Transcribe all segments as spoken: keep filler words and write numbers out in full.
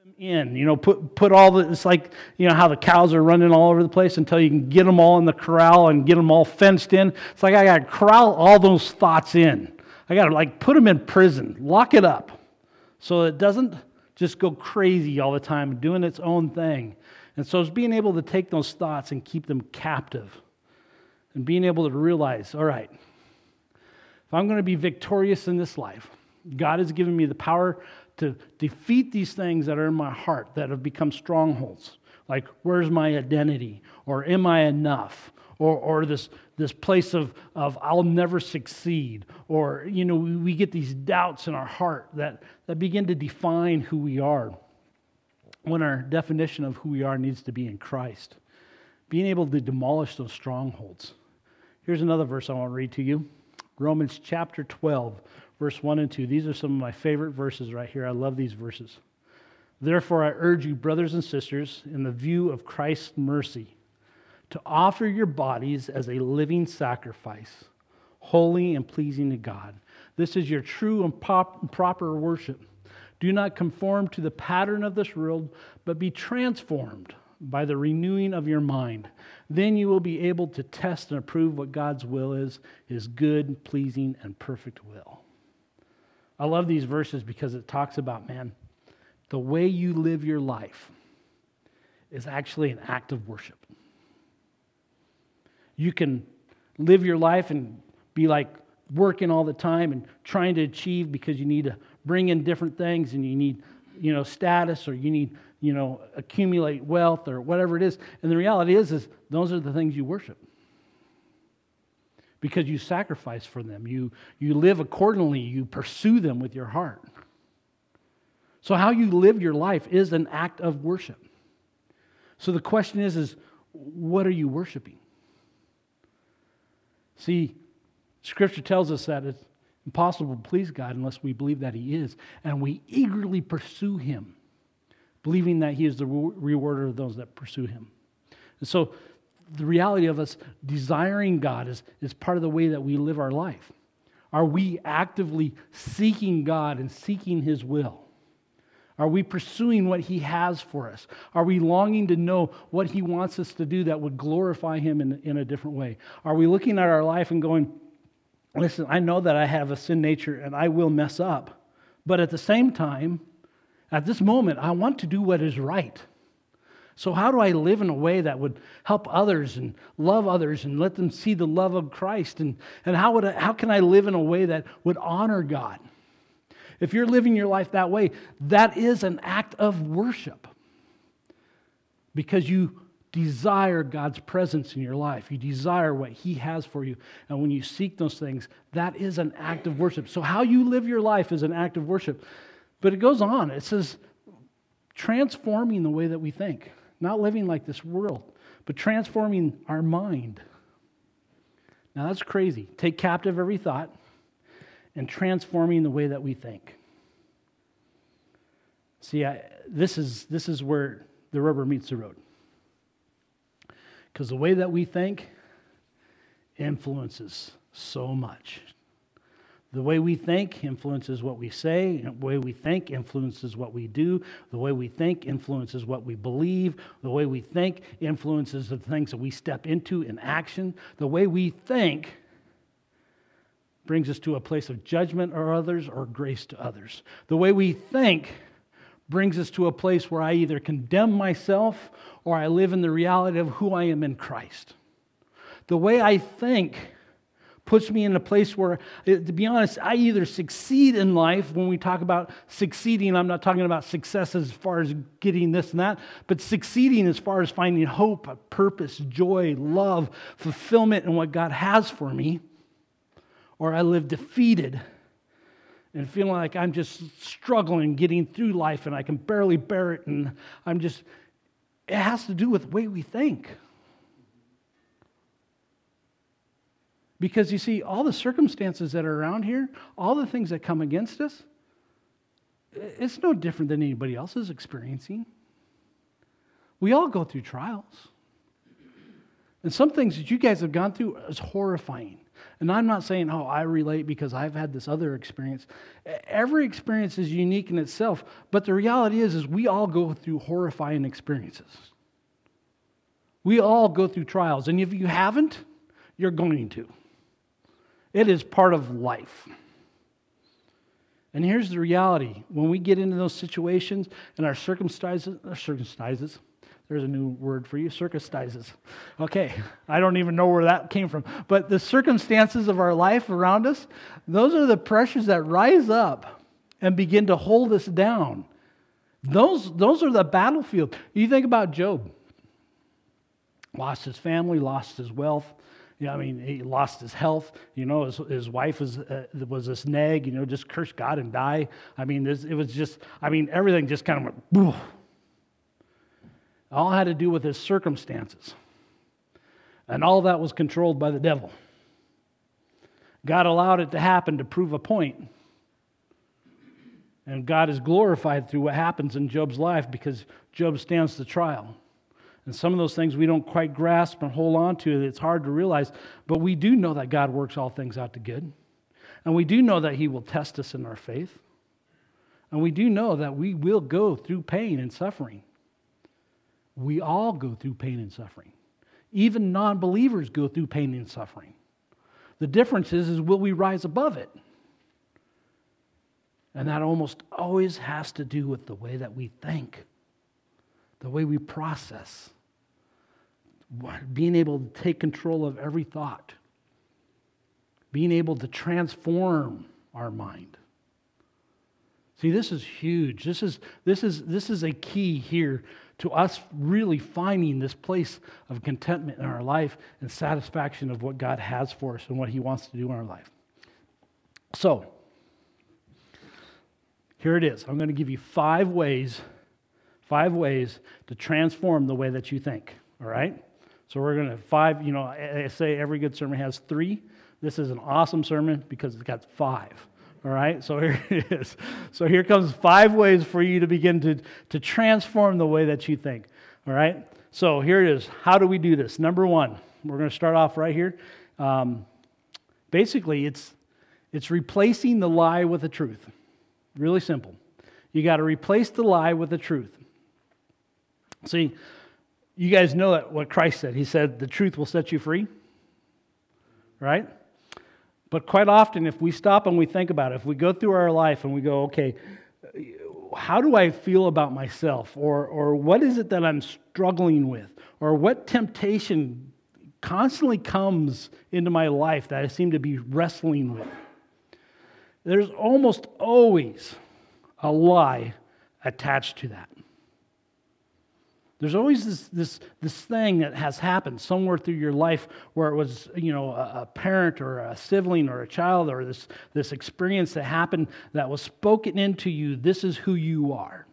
in, you know, put put all the, it's like, you know, how the cows are running all over the place until you can get them all in the corral and get them all fenced in. It's like I got to corral all those thoughts in. I got to like put them in prison, lock it up so it doesn't just go crazy all the time, doing its own thing. And so it's being able to take those thoughts and keep them captive and being able to realize, all right, if I'm going to be victorious in this life, God has given me the power to defeat these things that are in my heart that have become strongholds. Like, where's my identity? Or am I enough? Or or this this place of, of I'll never succeed. Or, you know, we, we get these doubts in our heart that, that begin to define who we are, when our definition of who we are needs to be in Christ. Being able to demolish those strongholds. Here's another verse I want to read to you. Romans chapter twelve, verse one and two. These are some of my favorite verses right here. I love these verses. Therefore, I urge you, brothers and sisters, in the view of Christ's mercy, to offer your bodies as a living sacrifice, holy and pleasing to God. This is your true and pop- proper worship. Do not conform to the pattern of this world, but be transformed by the renewing of your mind. Then you will be able to test and approve what God's will is, His good, pleasing, and perfect will. I love these verses because it talks about, man, the way you live your life is actually an act of worship. You can live your life and be like working all the time and trying to achieve because you need to bring in different things and you need, you know, status, or you need, you know, accumulate wealth or whatever it is. And the reality is, is those are the things you worship. Because you sacrifice for them. You, you live accordingly. You pursue them with your heart. So how you live your life is an act of worship. So the question is, is what are you worshiping? See, Scripture tells us that it's impossible to please God unless we believe that He is. And we eagerly pursue Him, believing that He is the rewarder of those that pursue Him. And so the reality of us desiring God is, is part of the way that we live our life. Are we actively seeking God and seeking His will? Are we pursuing what He has for us? Are we longing to know what He wants us to do that would glorify Him in, in a different way? Are we looking at our life and going, listen, I know that I have a sin nature and I will mess up, but at the same time, at this moment, I want to do what is right. So how do I live in a way that would help others and love others and let them see the love of Christ? And, and how would I, how can I live in a way that would honor God? If you're living your life that way, that is an act of worship. Because you desire God's presence in your life. You desire what He has for you. And when you seek those things, that is an act of worship. So how you live your life is an act of worship. But it goes on. It says, transforming the way that we think. Not living like this world, but transforming our mind. Now that's crazy. Take captive every thought and transforming the way that we think. See, I, this is this is where the rubber meets the road. Because the way that we think influences so much. The way we think influences what we say. The way we think influences what we do. The way we think influences what we believe. The way we think influences the things that we step into in action. The way we think brings us to a place of judgment of others or grace to others. The way we think brings us to a place where I either condemn myself or I live in the reality of who I am in Christ. The way I think puts me in a place where, to be honest, I either succeed in life. When we talk about succeeding, I'm not talking about success as far as getting this and that, but succeeding as far as finding hope, purpose, joy, love, fulfillment in what God has for me. Or I live defeated and feeling like I'm just struggling getting through life and I can barely bear it, and I'm just, it has to do with the way we think. Because you see, all the circumstances that are around here, all the things that come against us, it's no different than anybody else is experiencing. We all go through trials. And some things that you guys have gone through is horrifying. And I'm not saying, oh, I relate because I've had this other experience. Every experience is unique in itself, but the reality is, is we all go through horrifying experiences. We all go through trials, and if you haven't, you're going to. It is part of life. And here's the reality. When we get into those situations and our circumstances, our circumstances, there's a new word for you, circumstances. Okay, I don't even know where that came from. But the circumstances of our life around us, those are the pressures that rise up and begin to hold us down. Those, those are the battlefield. You think about Job. Lost his family, lost his wealth. Yeah, I mean, he lost his health. You know, his, his wife was uh, was this nag. You know, just curse God and die. I mean, this, it was just. I mean, everything just kind of went. Boof. All had to do with his circumstances, and all that was controlled by the devil. God allowed it to happen to prove a point, and God is glorified through what happens in Job's life because Job stands the trial. And some of those things we don't quite grasp and hold on to, it's hard to realize, but we do know that God works all things out to good. And we do know that He will test us in our faith. And we do know that we will go through pain and suffering. We all go through pain and suffering. Even non-believers go through pain and suffering. The difference is, is will we rise above it? And that almost always has to do with the way that we think, the way we process. Being able to take control of every thought. Being able to transform our mind. See, this is huge. This is, this is, this is a key here to us really finding this place of contentment in our life and satisfaction of what God has for us and what He wants to do in our life. So, here it is. I'm going to give you five ways, five ways to transform the way that you think. All right? So we're going to, five, you know, I say every good sermon has three. This is an awesome sermon because it's got five. All right? So here it is. So here comes five ways for you to begin to, to transform the way that you think. All right? So here it is. How do we do this? Number one, we're going to start off right here. Um, basically, it's it's replacing the lie with the truth. Really simple. You got to replace the lie with the truth. See, you guys know that what Christ said. He said, the truth will set you free. Right? But quite often, if we stop and we think about it, if we go through our life and we go, okay, how do I feel about myself? Or, or what is it that I'm struggling with? Or what temptation constantly comes into my life that I seem to be wrestling with? There's almost always a lie attached to that. There's always this, this, this thing that has happened somewhere through your life where it was, you know, a, a parent or a sibling or a child or this, this experience that happened that was spoken into you. This is who you are.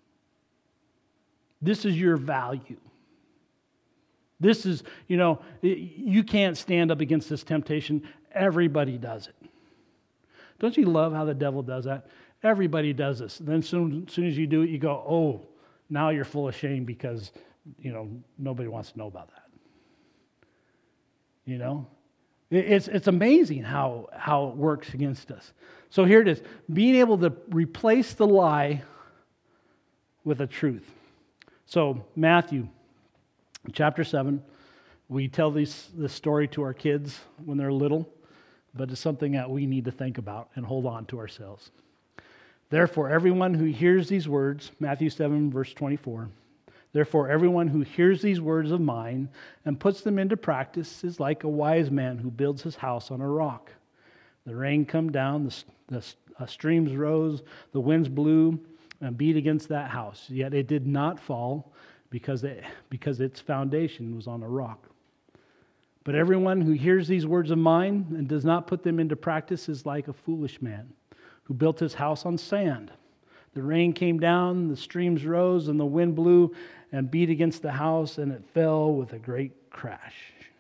This is your value. This is, you know, you can't stand up against this temptation. Everybody does it. Don't you love how the devil does that? Everybody does this. Then as soon, soon as you do it, you go, oh, now you're full of shame because, you know, nobody wants to know about that. You know? It's it's amazing how, how it works against us. So here it is. Being able to replace the lie with a truth. So Matthew chapter seven, we tell this, this story to our kids when they're little, but it's something that we need to think about and hold on to ourselves. Therefore, everyone who hears these words, Matthew seven, verse twenty-four, therefore, everyone who hears these words of mine and puts them into practice is like a wise man who builds his house on a rock. The rain came down, the, the uh, streams rose, the winds blew and beat against that house. Yet it did not fall because, it, because its foundation was on a rock. But everyone who hears these words of mine and does not put them into practice is like a foolish man who built his house on sand. The rain came down, the streams rose, and the wind blew and beat against the house, and it fell with a great crash.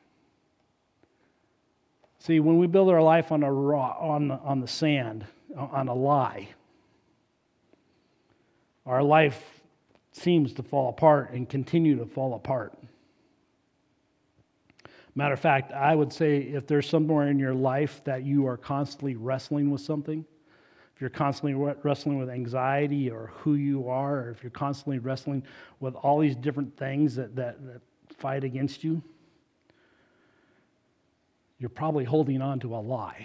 See, when we build our life on a raw, on on the sand, on a lie, our life seems to fall apart and continue to fall apart. Matter of fact, I would say if there's somewhere in your life that you are constantly wrestling with something, if you're constantly wrestling with anxiety or who you are, or if you're constantly wrestling with all these different things that, that, that fight against you, you're probably holding on to a lie.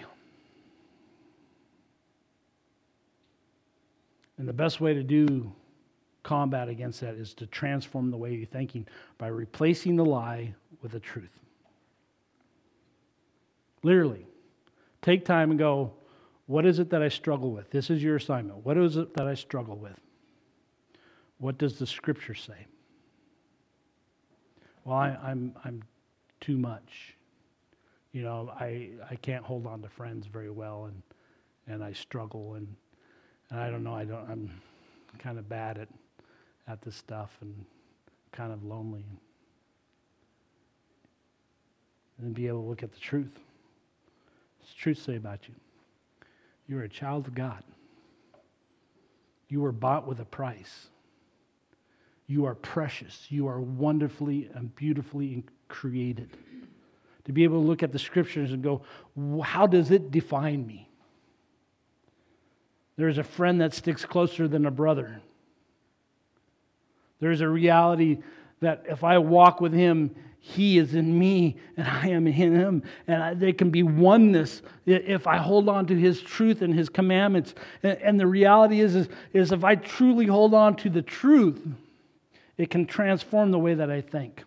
And the best way to do combat against that is to transform the way you're thinking by replacing the lie with the truth. Literally, take time and go, what is it that I struggle with? This is your assignment. What is it that I struggle with? What does the Scripture say? Well, I, I'm I'm too much. You know, I I can't hold on to friends very well, and and I struggle, and, and I don't know. I don't. I'm kind of bad at at this stuff, and kind of lonely. And be able to look at the truth. What's the truth say about you? You're a child of God. You were bought with a price. You are precious. You are wonderfully and beautifully created. To be able to look at the Scriptures and go, how does it define me? There's a friend that sticks closer than a brother. There's a reality that if I walk with Him, He is in me and I am in Him. And I, there can be oneness if I hold on to His truth and His commandments. And, and the reality is, is, is if I truly hold on to the truth, it can transform the way that I think.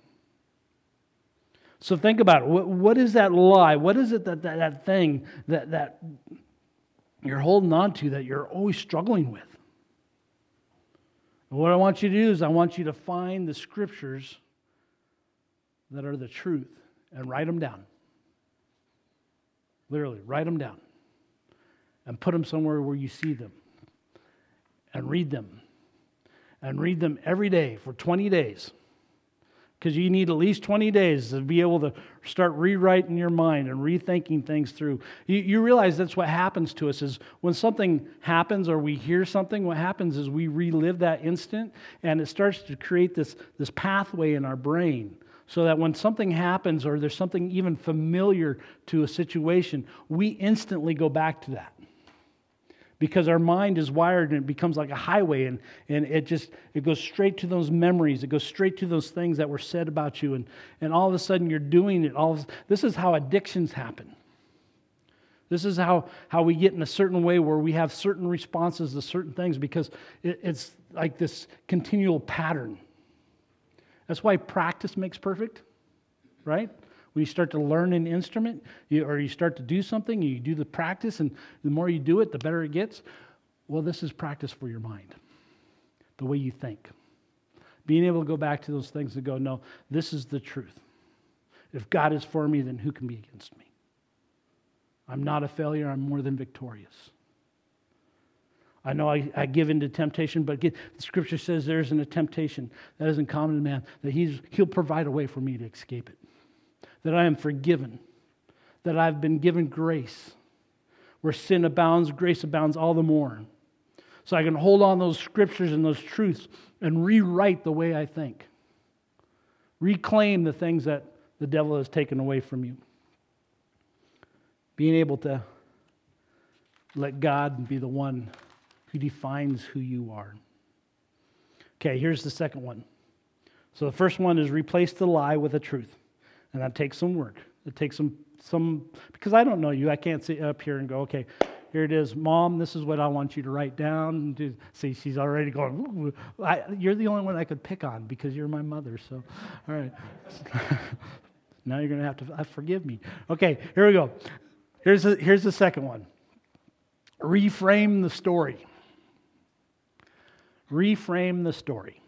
So think about it. What, what is that lie? What is it that that, that thing that, that you're holding on to that you're always struggling with? And what I want you to do is I want you to find the Scriptures that are the truth and write them down. Literally, write them down. And put them somewhere where you see them. And read them. And read them every day for twenty days. Because you need at least twenty days to be able to start rewriting your mind and rethinking things through. You, you realize that's what happens to us is when something happens or we hear something, what happens is we relive that instant and it starts to create this, this pathway in our brain so that when something happens or there's something even familiar to a situation, we instantly go back to that. Because our mind is wired and it becomes like a highway and, and it just it goes straight to those memories. It goes straight to those things that were said about you. And, and all of a sudden you're doing it. All of, this is how addictions happen. This is how, how we get in a certain way where we have certain responses to certain things because it, it's like this continual pattern. That's why practice makes perfect, right? When you start to learn an instrument, you, or you start to do something, you do the practice, and the more you do it, the better it gets. Well, this is practice for your mind, the way you think. Being able to go back to those things and go, no, this is the truth. If God is for me, then who can be against me? I'm not a failure, I'm more than victorious. I know I, I give into temptation, but again, the Scripture says there isn't a temptation that isn't common to man, that he's, He'll provide a way for me to escape it. That I am forgiven, that I've been given grace. Where sin abounds, grace abounds all the more. So I can hold on those Scriptures and those truths and rewrite the way I think. Reclaim the things that the devil has taken away from you. Being able to let God be the one who defines who you are. Okay, here's the second one. So the first one is replace the lie with the truth. And that takes some work. It takes some, some, because I don't know you. I can't sit up here and go, okay, here it is, Mom, this is what I want you to write down. See, she's already going, I, you're the only one I could pick on because you're my mother. So, all right. Now you're going to have to uh, forgive me. Okay, here we go. Here's the, here's the second one. Reframe the story. Reframe the story.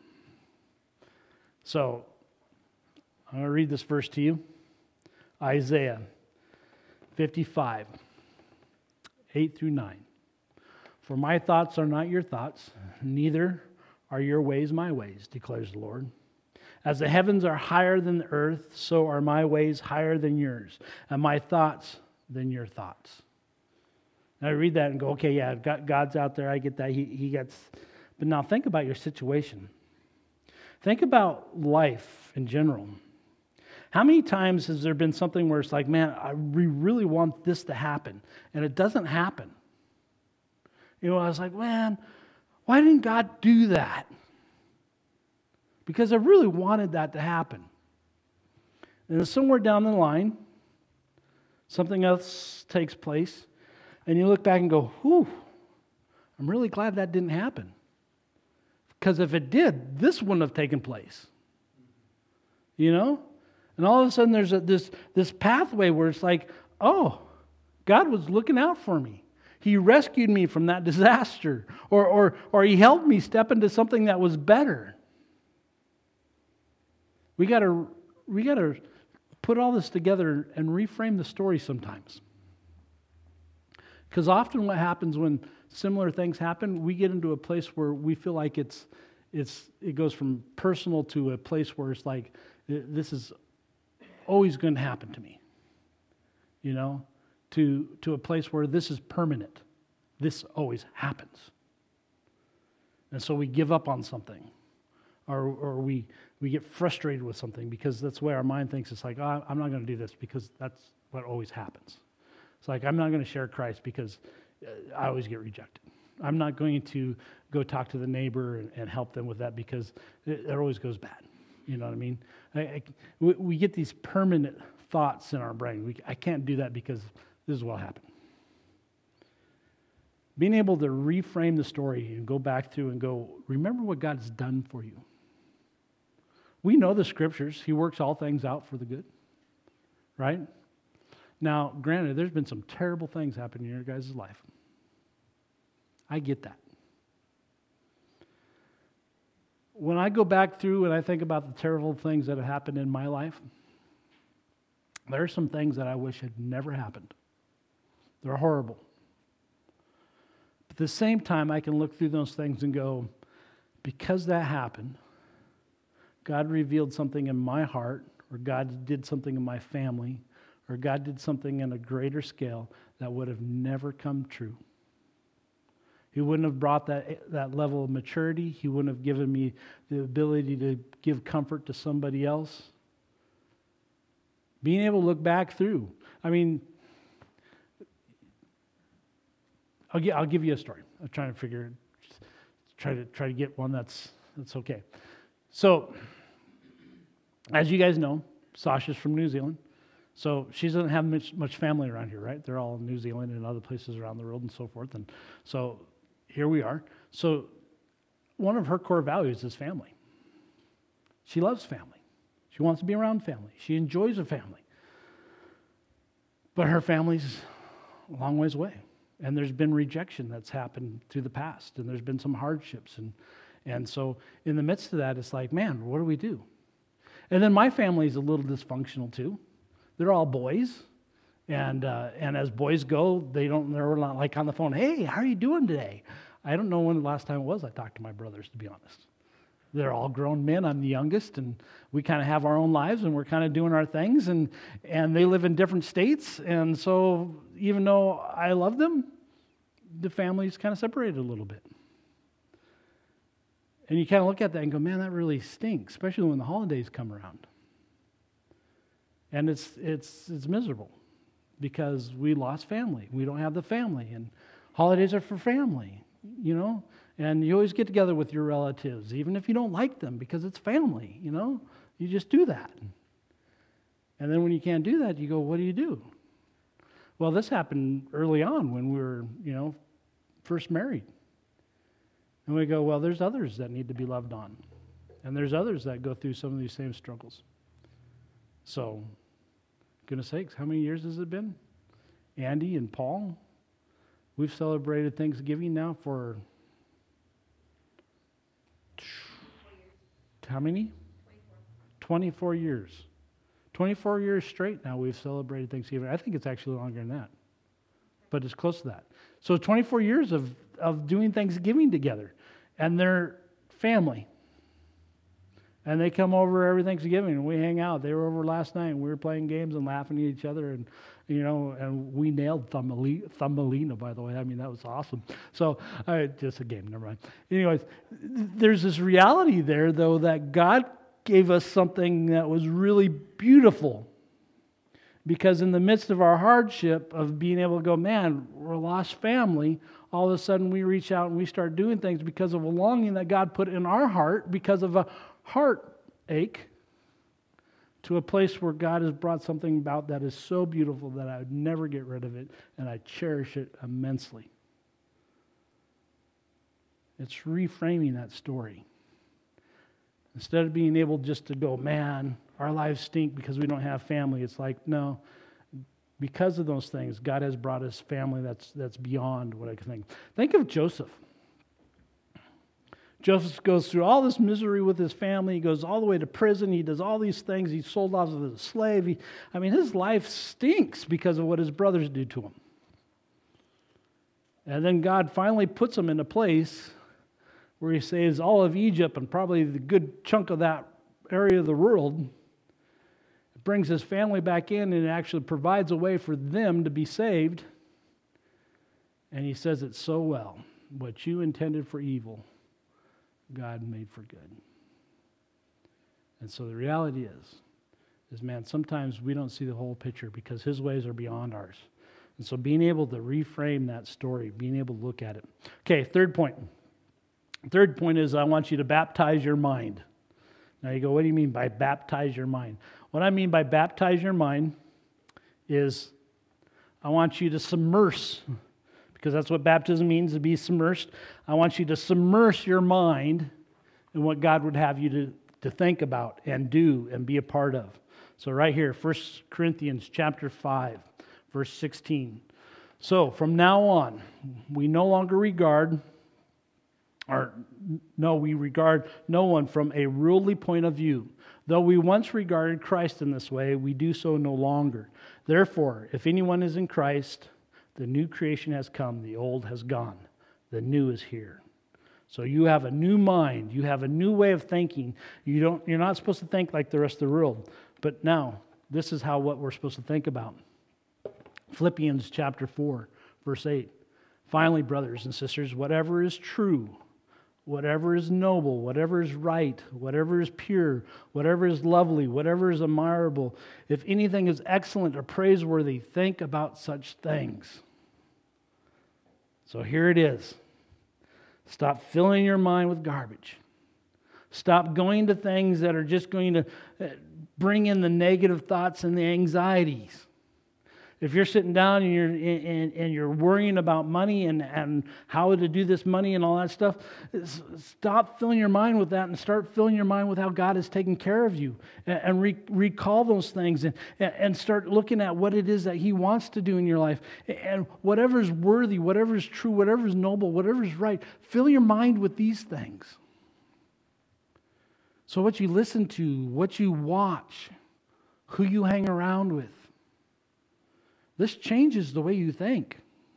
So, I'm going to read this verse to you. Isaiah fifty-five, eight through nine. For my thoughts are not your thoughts, neither are your ways my ways, declares the Lord. As the heavens are higher than the earth, so are my ways higher than yours, and my thoughts than your thoughts. And I read that and go, okay, yeah, God's out there, I get that, he, he gets... But now think about your situation. Think about life in general. How many times has there been something where it's like, man, I we really want this to happen, and it doesn't happen? You know, I was like, man, why didn't God do that? Because I really wanted that to happen. And then somewhere down the line, something else takes place, and you look back and go, whew, I'm really glad that didn't happen. Because if it did, this wouldn't have taken place. You know? And all of a sudden there's a, this, this pathway where it's like, oh, God was looking out for me. He rescued me from that disaster. Or, or, or He helped me step into something that was better. We got to we got to put all this together and reframe the story sometimes. Because often what happens when similar things happen, we get into a place where we feel like it's it's it goes from personal to a place where it's like, this is always going to happen to me. You know, to to a place where this is permanent. This always happens. And so we give up on something. Or or we we get frustrated with something because that's the way our mind thinks. It's like, oh, I'm not going to do this because that's what always happens. It's like, I'm not going to share Christ because I always get rejected. I'm not going to go talk to the neighbor and, and help them with that because it, it always goes bad. You know what I mean? I, I, we, we get these permanent thoughts in our brain. We, I can't do that because this is what happened. Being able to reframe the story and go back through and go, remember what God's done for you. We know the scriptures. He works all things out for the good. Right? Now, granted, there's been some terrible things happen in your guys' life. I get that. When I go back through and I think about the terrible things that have happened in my life, there are some things that I wish had never happened. They're horrible. But at the same time, I can look through those things and go, because that happened, God revealed something in my heart, or God did something in my family, or God did something in a greater scale that would have never come true. He wouldn't have brought that, that level of maturity. He wouldn't have given me the ability to give comfort to somebody else. Being able to look back through. I mean, I'll, get, I'll give you a story. I'm trying to figure, try to try to get one that's that's okay. So, as you guys know, Sasha's from New Zealand. So she doesn't have much, much family around here, right? They're all in New Zealand and other places around the world and so forth. And so here we are. So one of her core values is family. She loves family. She wants to be around family. She enjoys a family. But her family's a long ways away. And there's been rejection that's happened through the past. And there's been some hardships. And, and so in the midst of that, it's like, man, what do we do? And then my family's a little dysfunctional too. They're all boys, and uh, and as boys go, they don't. They're not like on the phone. Hey, how are you doing today? I don't know when the last time it was I talked to my brothers, to be honest. They're all grown men. I'm the youngest, and we kind of have our own lives, and we're kind of doing our things. And and they live in different states, and so even though I love them, the family's kind of separated a little bit. And you kind of look at that and go, man, that really stinks, especially when the holidays come around. And it's it's it's miserable because we lost family. We don't have the family, and holidays are for family, you know. And you always get together with your relatives, even if you don't like them, because it's family, you know. You just do that. And then when you can't do that, you go, what do you do? Well, this happened early on when we were, you know, first married. And we go, well, there's others that need to be loved on, and there's others that go through some of these same struggles. So, goodness sakes, how many years has it been? Andy and Paul, we've celebrated Thanksgiving now for how many? twenty-four years. twenty-four years straight now we've celebrated Thanksgiving. I think it's actually longer than that, but it's close to that. So twenty-four years of, of doing Thanksgiving together, and they're family. And they come over every Thanksgiving, and we hang out. They were over last night, and we were playing games and laughing at each other, and you know, and we nailed Thumbelina, Thumbelina, by the way. I mean, that was awesome. So, uh, just a game, never mind. Anyways, there's this reality there, though, that God gave us something that was really beautiful. Because in the midst of our hardship of being able to go, man, we're a lost family, all of a sudden we reach out and we start doing things because of a longing that God put in our heart, because of a heartache, to a place where God has brought something about that is so beautiful that I would never get rid of it, and I cherish it immensely. It's reframing that story. Instead of being able just to go, man, our lives stink because we don't have family, it's like, no, because of those things, God has brought us family that's that's beyond what I can think. Think of Joseph. Joseph goes through all this misery with his family. He goes all the way to prison. He does all these things. He's sold off as a slave. He, I mean, his life stinks because of what his brothers do to him. And then God finally puts him in a place where he saves all of Egypt and probably the good chunk of that area of the world. Brings his family back in and actually provides a way for them to be saved. And he says it so well. What you intended for evil, God made for good. And so the reality is, is man, sometimes we don't see the whole picture because his ways are beyond ours. And so being able to reframe that story, being able to look at it. Okay, third point. Third point is I want you to baptize your mind. Now you go, what do you mean by baptize your mind? What I mean by baptize your mind is I want you to submerse, because that's what baptism means, to be submersed. I want you to submerse your mind in what God would have you to, to think about and do and be a part of. So right here, First Corinthians chapter five, verse sixteen. So from now on, we no longer regard, or no, we regard no one from a worldly point of view. Though we once regarded Christ in this way, we do so no longer. Therefore, if anyone is in Christ, the new creation has come, the old has gone, the new is here. So you have a new mind, you have a new way of thinking. You don't, you're not supposed to think like the rest of the world. But now, this is how what we're supposed to think about. Philippians chapter four, verse eight. Finally, brothers and sisters, whatever is true, whatever is noble, whatever is right, whatever is pure, whatever is lovely, whatever is admirable, if anything is excellent or praiseworthy, think about such things. So here it is. Stop filling your mind with garbage. Stop going to things that are just going to bring in the negative thoughts and the anxieties. If you're sitting down and you're and, and you're worrying about money and, and how to do this money and all that stuff, stop filling your mind with that and start filling your mind with how God has taken care of you. And, and re, recall those things and, and start looking at what it is that He wants to do in your life. And whatever is worthy, whatever is true, whatever is noble, whatever is right, fill your mind with these things. So what you listen to, what you watch, who you hang around with, this changes the way you think.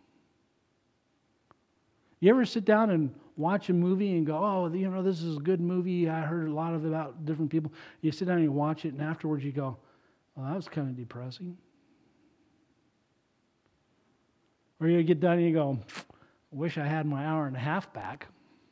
You ever sit down and watch a movie and go, oh, you know, this is a good movie. I heard a lot of it about different people. You sit down and you watch it, and afterwards you go, well, that was kind of depressing. Or you get done and you go, I wish I had my hour and a half back.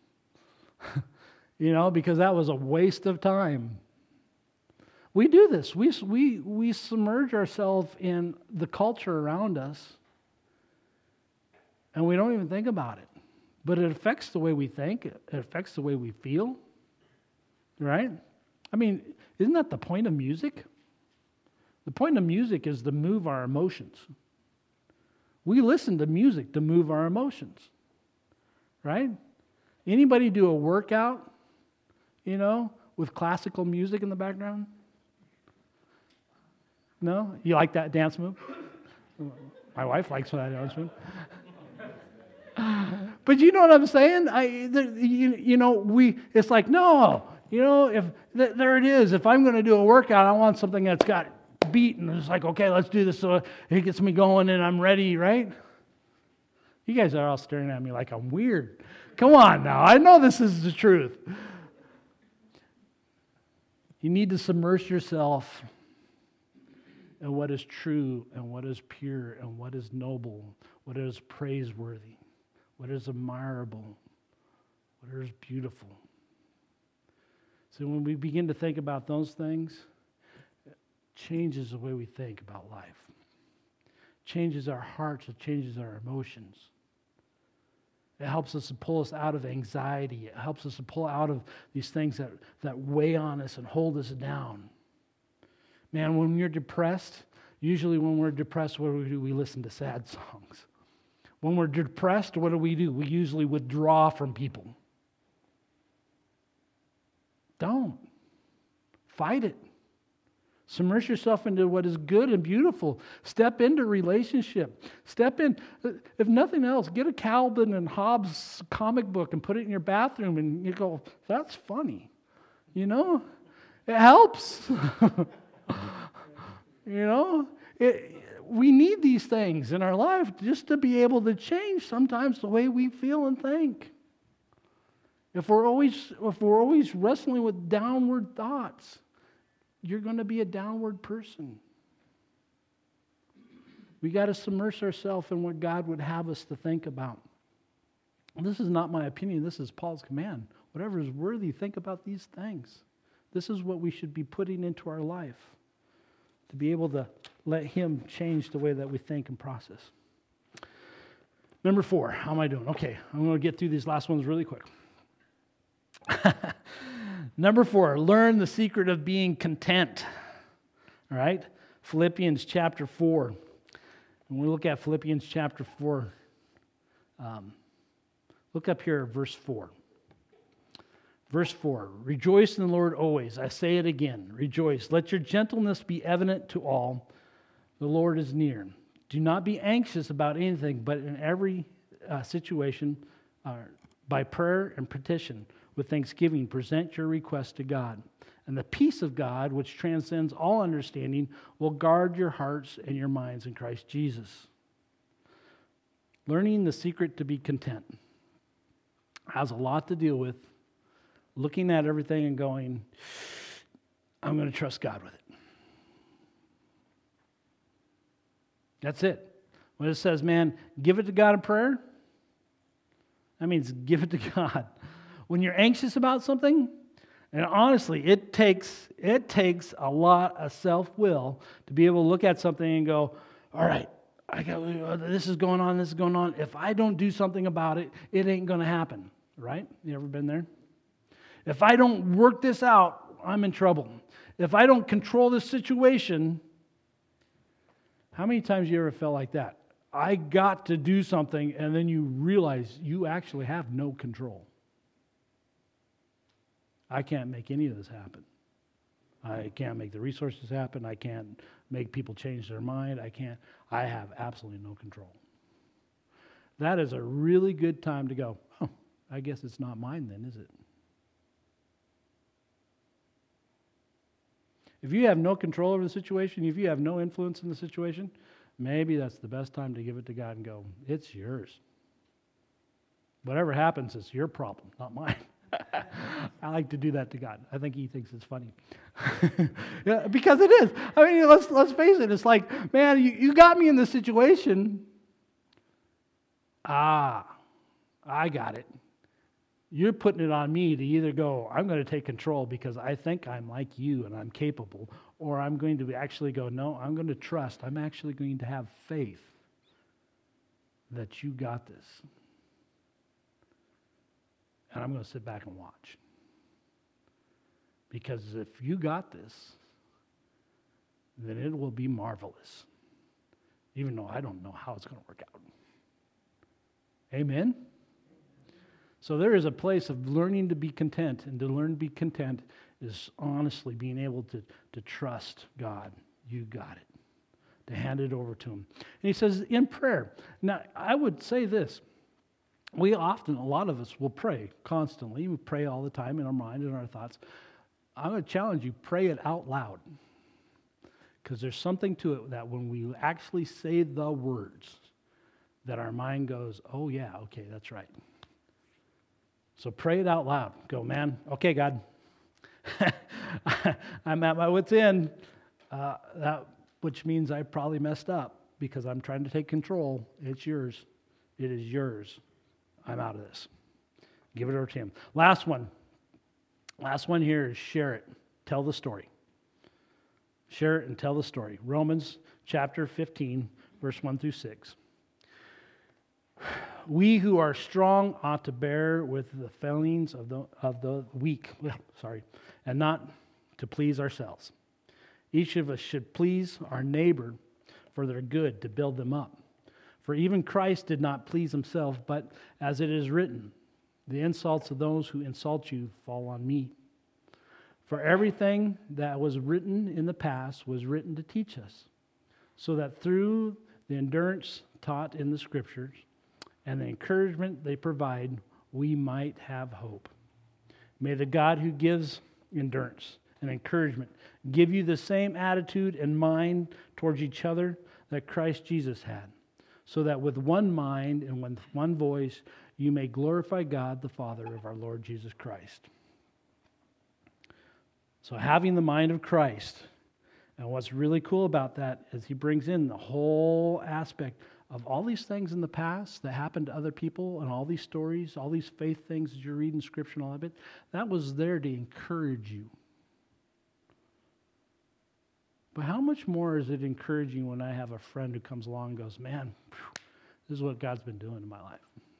You know, because that was a waste of time. We do this. We, we, we submerge ourselves in the culture around us, and we don't even think about it. But it affects the way we think. It affects the way we feel. Right? I mean, isn't that the point of music? The point of music is to move our emotions. We listen to music to move our emotions. Right? Anybody do a workout, you know, with classical music in the background? No? You like that dance move? My wife likes that dance move. But you know what I'm saying? I, the, you, you know, we. It's like, no, you know, if th- there it is. If I'm going to do a workout, I want something that's got beat, and it's like, okay, let's do this so it gets me going and I'm ready, right? You guys are all staring at me like I'm weird. Come on now. I know this is the truth. You need to submerge yourself in what is true and what is pure and what is noble, what is praiseworthy, what is admirable, what is beautiful. So when we begin to think about those things, it changes the way we think about life. Changes our hearts, it changes our emotions. It helps us to pull us out of anxiety. It helps us to pull out of these things that, that weigh on us and hold us down. Man, when you're depressed, usually when we're depressed, what do we do? We listen to sad songs. When we're depressed, what do we do? We usually withdraw from people. Don't. Fight it. Submerge yourself into what is good and beautiful. Step into relationship. Step in. If nothing else, get a Calvin and Hobbes comic book and put it in your bathroom and you go, that's funny. You know? It helps. You know? It, we need these things in our life just to be able to change sometimes the way we feel and think. If we're always, if we're always wrestling with downward thoughts, you're going to be a downward person. We got to submerge ourselves in what God would have us to think about. And this is not my opinion. This is Paul's command. Whatever is worthy, think about these things. This is what we should be putting into our life to be able to let Him change the way that we think and process. Number four, how am I doing? Okay, I'm going to get through these last ones really quick. Number four, learn the secret of being content. All right? Philippians chapter four. When we look at Philippians chapter four, um, look up here at verse four. Verse four, rejoice in the Lord always. I say it again, rejoice. Let your gentleness be evident to all. The Lord is near. Do not be anxious about anything, but in every uh, situation, uh, by prayer and petition, with thanksgiving, present your request to God. And the peace of God, which transcends all understanding, will guard your hearts and your minds in Christ Jesus. Learning the secret to be content has a lot to deal with looking at everything and going, I'm going to trust God with it. That's it. When it says, man, give it to God in prayer, that means give it to God. When you're anxious about something, and honestly, it takes it takes a lot of self-will to be able to look at something and go, all right, I got this is going on, this is going on. If I don't do something about it, it ain't going to happen, right? You ever been there? If I don't work this out, I'm in trouble. If I don't control this situation, how many times you ever felt like that? I got to do something, and then you realize you actually have no control. I can't make any of this happen. I can't make the resources happen. I can't make people change their mind. I can't. I have absolutely no control. That is a really good time to go, oh, I guess it's not mine then, is it? If you have no control over the situation, if you have no influence in the situation, maybe that's the best time to give it to God and go, it's yours. Whatever happens, it's your problem, not mine. I like to do that to God. I think He thinks it's funny. Yeah, because it is. I mean, let's let's face it. It's like, man, you, you got me in this situation. Ah, I got it. You're putting it on me to either go, I'm going to take control because I think I'm like you and I'm capable, or I'm going to actually go, no, I'm going to trust. I'm actually going to have faith that you got this. And I'm going to sit back and watch. Because if you got this, then it will be marvelous. Even though I don't know how it's going to work out. Amen? So there is a place of learning to be content. And to learn to be content is honestly being able to, to trust God. You got it. To hand it over to Him. And He says, in prayer. Now, I would say this. We often, a lot of us will pray constantly. We pray all the time in our mind and our thoughts. I'm going to challenge you, pray it out loud. Because there's something to it that when we actually say the words, that our mind goes, oh yeah, okay, that's right. So pray it out loud. Go, man, okay, God. I'm at my wit's end, uh, that, which means I probably messed up because I'm trying to take control. It's yours. It is yours. I'm out of this. Give it over to Him. Last one. Last one here is share it. Tell the story. Share it and tell the story. Romans chapter fifteen, verse one through six. We who are strong ought to bear with the failings of the of the weak, sorry, and not to please ourselves. Each of us should please our neighbor for their good, to build them up. For even Christ did not please himself, but as it is written, the insults of those who insult you fall on me. For everything that was written in the past was written to teach us, so that through the endurance taught in the Scriptures and the encouragement they provide, we might have hope. May the God who gives endurance and encouragement give you the same attitude and mind towards each other that Christ Jesus had, so that with one mind and with one voice you may glorify God the Father of our Lord Jesus Christ. So having the mind of Christ, and what's really cool about that is he brings in the whole aspect of all these things in the past that happened to other people and all these stories, all these faith things that you're reading Scripture and all of it, that was there to encourage you. But how much more is it encouraging when I have a friend who comes along and goes, man, this is what God's been doing in my life.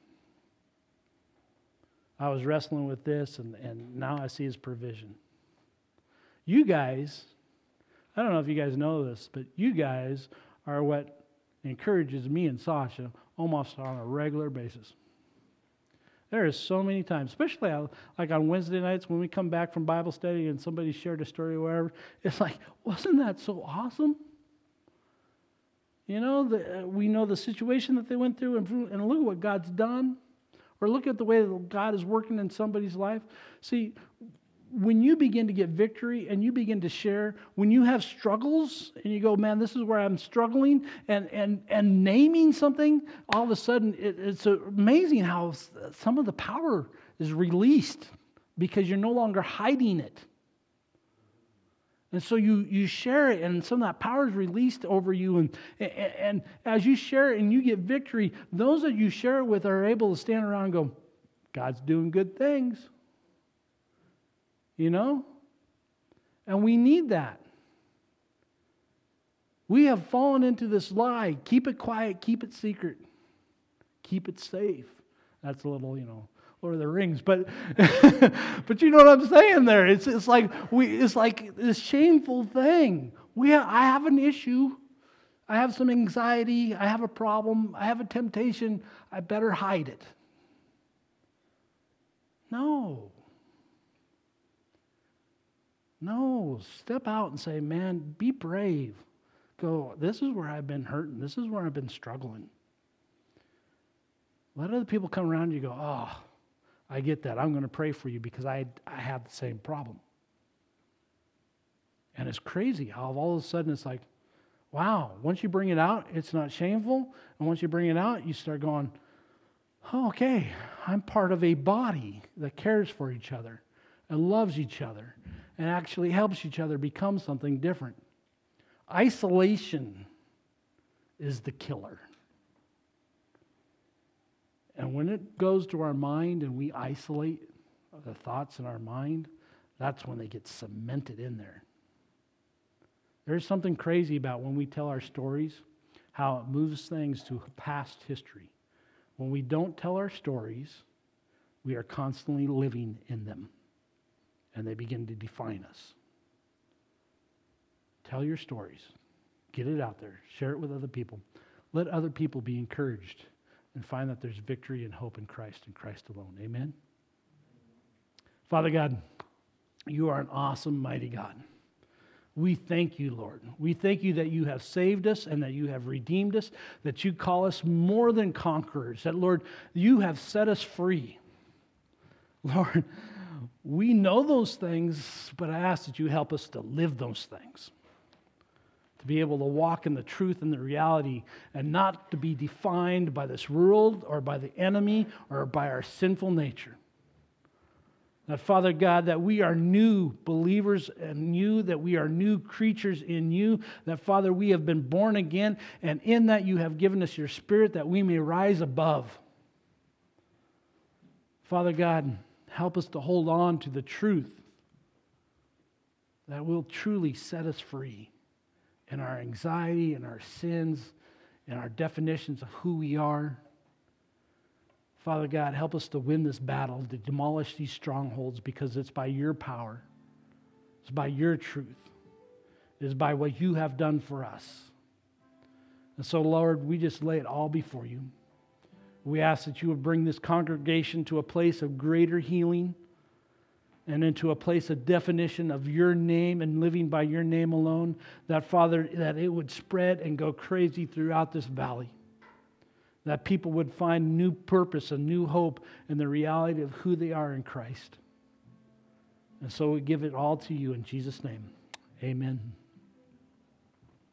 I was wrestling with this, and, and now I see his provision. You guys, I don't know if you guys know this, but you guys are what encourages me and Sasha almost on a regular basis. There is so many times, especially like on Wednesday nights when we come back from Bible study and somebody shared a story or whatever, it's like, wasn't that so awesome? You know, the, we know the situation that they went through, and, and look at what God's done. Or look at the way that God is working in somebody's life. See, when you begin to get victory and you begin to share, when you have struggles and you go, man, this is where I'm struggling, and and and naming something, all of a sudden it, it's amazing how some of the power is released because you're no longer hiding it. And so you, you share it, and some of that power is released over you. And, and, and as you share it and you get victory, those that you share it with are able to stand around and go, God's doing good things. You know? And we need that. We have fallen into this lie. Keep it quiet. Keep it secret. Keep it safe. That's a little, you know, Lord of the Rings, but but you know what I'm saying there. It's it's like we it's like this shameful thing. We ha- I have an issue. I have some anxiety. I have a problem. I have a temptation. I better hide it. No. No. Step out and say, man, be brave. Go, this is where I've been hurting. This is where I've been struggling. Let other people come around you and go, oh, I get that. I'm going to pray for you because I I have the same problem. And it's crazy how all of a sudden it's like, wow, once you bring it out, it's not shameful. And once you bring it out, you start going, oh, okay, I'm part of a body that cares for each other and loves each other and actually helps each other become something different. Isolation is the killer. And when it goes to our mind and we isolate the thoughts in our mind, that's when they get cemented in there. There's something crazy about when we tell our stories, how it moves things to past history. When we don't tell our stories, we are constantly living in them, and they begin to define us. Tell your stories. Get it out there. Share it with other people. Let other people be encouraged and find that there's victory and hope in Christ and Christ alone. Amen? Father God, you are an awesome, mighty God. We thank you, Lord. We thank you that you have saved us and that you have redeemed us, that you call us more than conquerors, that, Lord, you have set us free. Lord, we know those things, but I ask that you help us to live those things. To be able to walk in the truth and the reality and not to be defined by this world or by the enemy or by our sinful nature. That, Father God, that we are new believers in you, that we are new creatures in you, that, Father, we have been born again, and in that you have given us your Spirit that we may rise above. Father God, help us to hold on to the truth that will truly set us free in our anxiety and our sins and our definitions of who we are. Father God, help us to win this battle, to demolish these strongholds, because it's by your power. It's by your truth. It is by what you have done for us. And so, Lord, we just lay it all before you. We ask that you would bring this congregation to a place of greater healing and into a place of definition of your name and living by your name alone, that, Father, that it would spread and go crazy throughout this valley, that people would find new purpose and new hope in the reality of who they are in Christ. And so we give it all to you in Jesus' name. Amen.